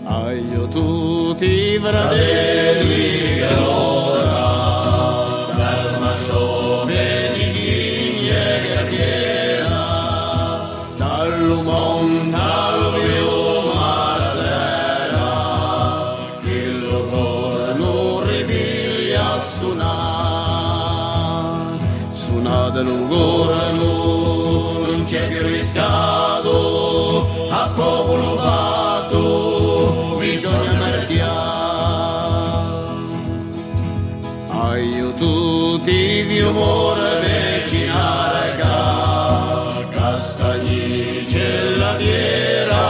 Aio tutti fratelli che ora per masciove di cigne carriera dall'umon al fiume alla terra che l'orrore non ripiglia a suonate l'ugore non c'è più riscatto a popolo fatto bisogna marciare. Aio tutti vi umore vecinare castagni c'è la fiera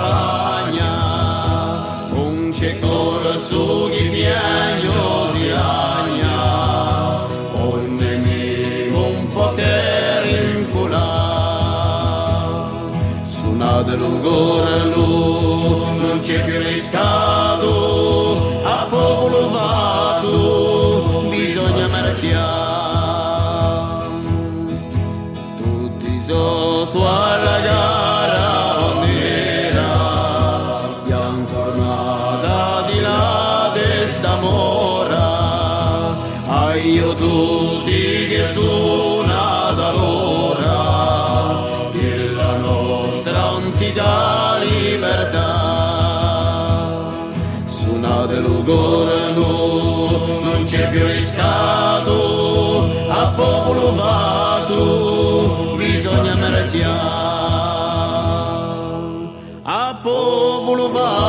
valagna un c'è corso chi piagno si ragna o il nemico un potere inculare. Suonate l'ugore non c'è più riscatto a popolo fatto bisogna marciare. Tutti sotto alla gara nera bianca armata di là testa mora aio tutti che suonata l'ora della nostra antica libertà. Suonate l'ugore non c'è più riscatto a popolo fatto bisogna marciare a popolo fatto